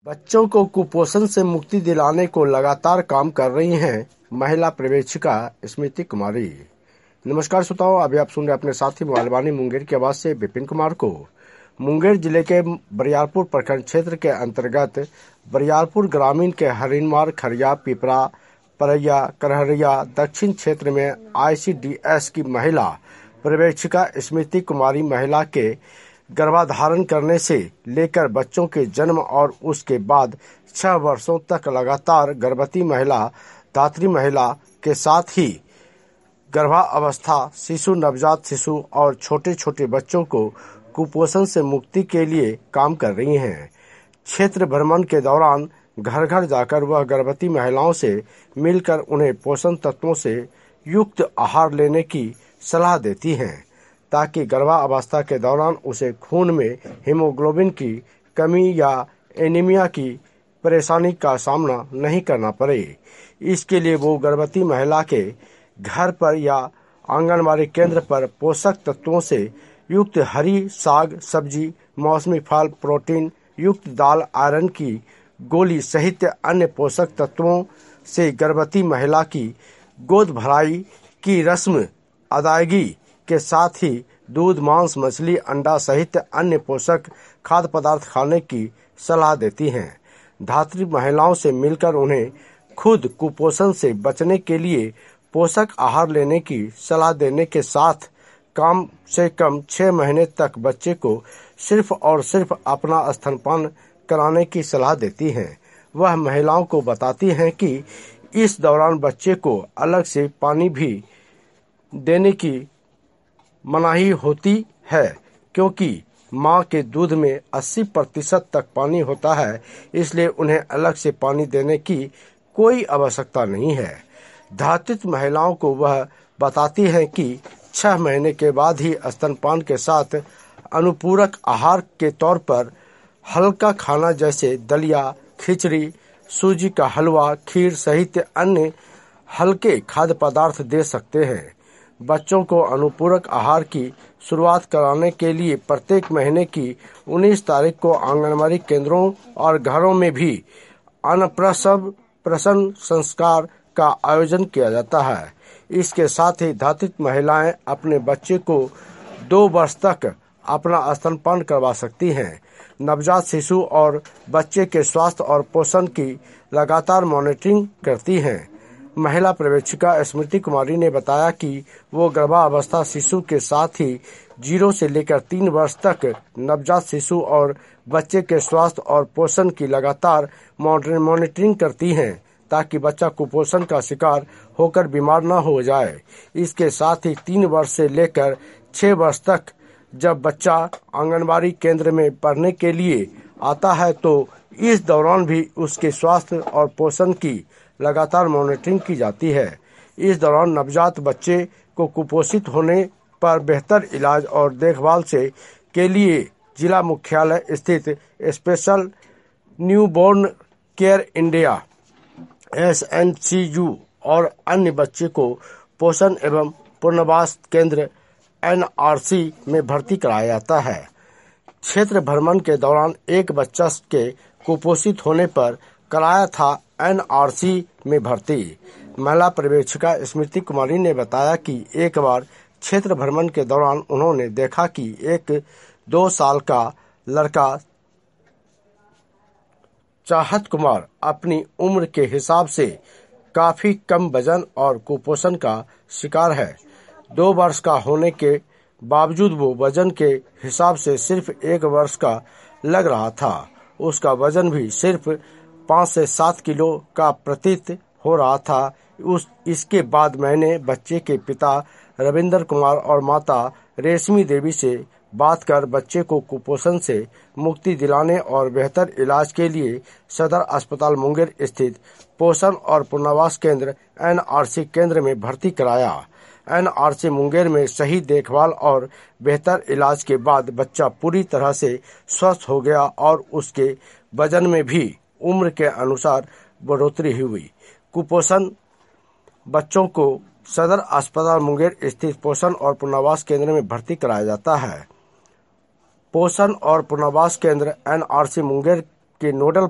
बच्चों को कुपोषण से मुक्ति दिलाने को लगातार काम कर रही हैं महिला पर्यवेक्षिका स्मृति कुमारी। नमस्कार श्रोताओं, अभी आप सुन रहे अपने साथी मोबाइल मुंगेर की आवाज से विपिन कुमार को। मुंगेर जिले के बरियारपुर प्रखंड क्षेत्र के अंतर्गत बरियारपुर ग्रामीण के हरिनवार, खरिया, पिपरा, परैया, करहरिया दक्षिण क्षेत्र में ICDS की महिला पर्यवेक्षिका स्मृति कुमारी महिला के गर्भाधारण करने से लेकर बच्चों के जन्म और उसके बाद 6 वर्षों तक लगातार गर्भवती महिला, धात्री महिला के साथ ही गर्भावस्था शिशु, नवजात शिशु और छोटे छोटे बच्चों को कुपोषण से मुक्ति के लिए काम कर रही हैं। क्षेत्र भ्रमण के दौरान घर घर जाकर वह गर्भवती महिलाओं से मिलकर उन्हें पोषण तत्वों से युक्त आहार लेने की सलाह देती हैं ताकि गर्भावस्था के दौरान उसे खून में हीमोग्लोबिन की कमी या एनीमिया की परेशानी का सामना नहीं करना पड़े। इसके लिए वो गर्भवती महिला के घर पर या आंगनबाड़ी केंद्र पर पोषक तत्वों से युक्त हरी साग सब्जी, मौसमी फल, प्रोटीन युक्त दाल, आयरन की गोली सहित अन्य पोषक तत्वों से गर्भवती महिला की गोद भराई की रस्म अदायगी के साथ ही दूध, मांस, मछली, अंडा सहित अन्य पोषक खाद्य पदार्थ खाने की सलाह देती हैं। धात्री महिलाओं से मिलकर उन्हें खुद कुपोषण से बचने के लिए पोषक आहार लेने की सलाह देने के साथ कम से कम 6 महीने तक बच्चे को सिर्फ और सिर्फ अपना स्तनपान कराने की सलाह देती हैं। वह महिलाओं को बताती हैं कि इस दौरान बच्चे को अलग से पानी भी देने की मनाही होती है क्योंकि मां के दूध में 80% तक पानी होता है, इसलिए उन्हें अलग से पानी देने की कोई आवश्यकता नहीं है। धात्रित महिलाओं को वह बताती हैं कि 6 महीने के बाद ही स्तनपान के साथ अनुपूरक आहार के तौर पर हल्का खाना जैसे दलिया, खिचड़ी, सूजी का हलवा, खीर सहित अन्य हल्के खाद्य पदार्थ दे सकते हैं। बच्चों को अनुपूरक आहार की शुरुआत कराने के लिए प्रत्येक महीने की 19 तारीख को आंगनबाड़ी केंद्रों और घरों में भी अन्नप्रसव प्रसन संस्कार का आयोजन किया जाता है। इसके साथ ही धात्रित महिलाएं अपने बच्चे को 2 वर्ष तक अपना स्तनपान करवा सकती हैं। नवजात शिशु और बच्चे के स्वास्थ्य और पोषण की लगातार मॉनिटरिंग करती हैं। महिला पर्यवेक्षिका स्मृति कुमारी ने बताया कि वो गर्भावस्था शिशु के साथ ही 0 से लेकर 3 वर्ष तक नवजात शिशु और बच्चे के स्वास्थ्य और पोषण की लगातार मॉनिटरिंग करती हैं ताकि बच्चा कुपोषण का शिकार होकर बीमार न हो जाए। इसके साथ ही 3 वर्ष से लेकर 6 वर्ष तक जब बच्चा आंगनबाड़ी केंद्र में पढ़ने के लिए आता है तो इस दौरान भी उसके स्वास्थ्य और पोषण की लगातार मॉनिटरिंग की जाती है। इस दौरान नवजात बच्चे को कुपोषित होने पर बेहतर इलाज और देखभाल से के लिए जिला मुख्यालय स्थित special newborn care India SNCU और अन्य बच्चे को पोषण एवं पुनर्वास केंद्र NRC में भर्ती कराया जाता है। क्षेत्र भ्रमण के दौरान एक बच्चा के कुपोषित होने पर कराया था NRC में भर्ती। महिला पर्यवेक्षिका स्मृति कुमारी ने बताया कि एक बार क्षेत्र भ्रमण के दौरान उन्होंने देखा कि एक 2 साल का लड़का चाहत कुमार अपनी उम्र के हिसाब से काफी कम वजन और कुपोषण का शिकार है। 2 वर्ष का होने के बावजूद वो वजन के हिसाब से सिर्फ 1 वर्ष का लग रहा था। उसका वजन भी सिर्फ 5 से 7 किलो का प्रतीत हो रहा था। इसके बाद मैंने बच्चे के पिता रविंद्र कुमार और माता रेशमी देवी से बात कर बच्चे को कुपोषण से मुक्ति दिलाने और बेहतर इलाज के लिए सदर अस्पताल मुंगेर स्थित पोषण और पुनर्वास केंद्र NRC केंद्र में भर्ती कराया। NRC मुंगेर में सही देखभाल और बेहतर इलाज के बाद बच्चा पूरी तरह से स्वस्थ हो गया और उसके वजन में भी उम्र के अनुसार बढ़ोतरी हुई। कुपोषण बच्चों को सदर अस्पताल मुंगेर स्थित पोषण और पुनर्वास केंद्र में भर्ती कराया जाता है। पोषण और पुनर्वास केंद्र NRC मुंगेर के नोडल